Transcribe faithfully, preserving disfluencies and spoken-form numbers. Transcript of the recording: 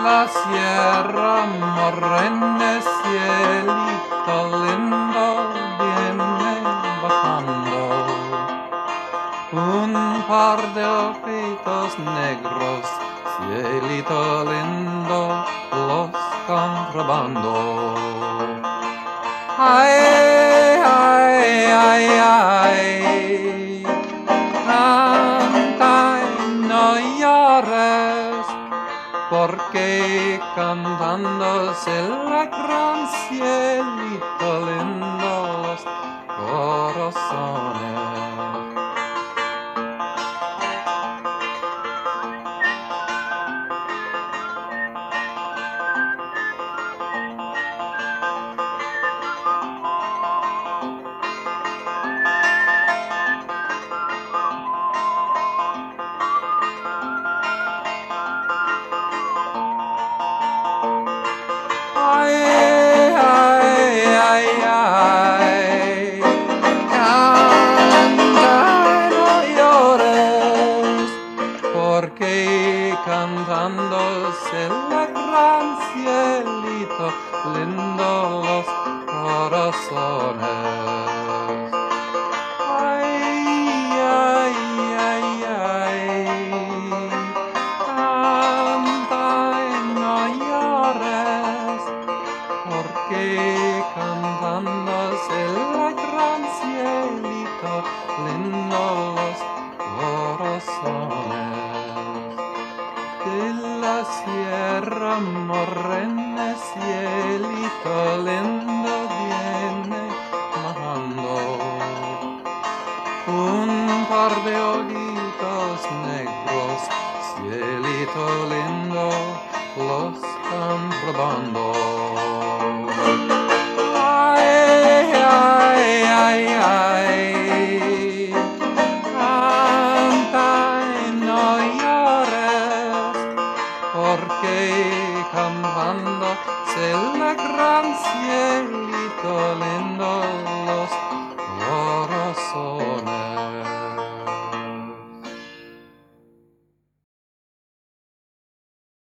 la sierra morrene cielito lindo viene bajando un par de ojitos negros, cielito lindo, los contrabando. Ay, ay, ay, ay, canta y no llores, porque cantándose la gran cielito lindo los corazones. Ay, ay, ay, ay, canta y no llores, porque cantándose la gran cielito lindo los corazones. Ay, ay, ay, ay, canta y no llores, porque cantándose la gran cielito lindo los corazones. De la sierra morrene cielito lindo viene bajando un par de ojitos negros, cielito lindo, los están robando. Ay, ay, ay, ay, canta y no llores, porque cantando se la gran cielito lindo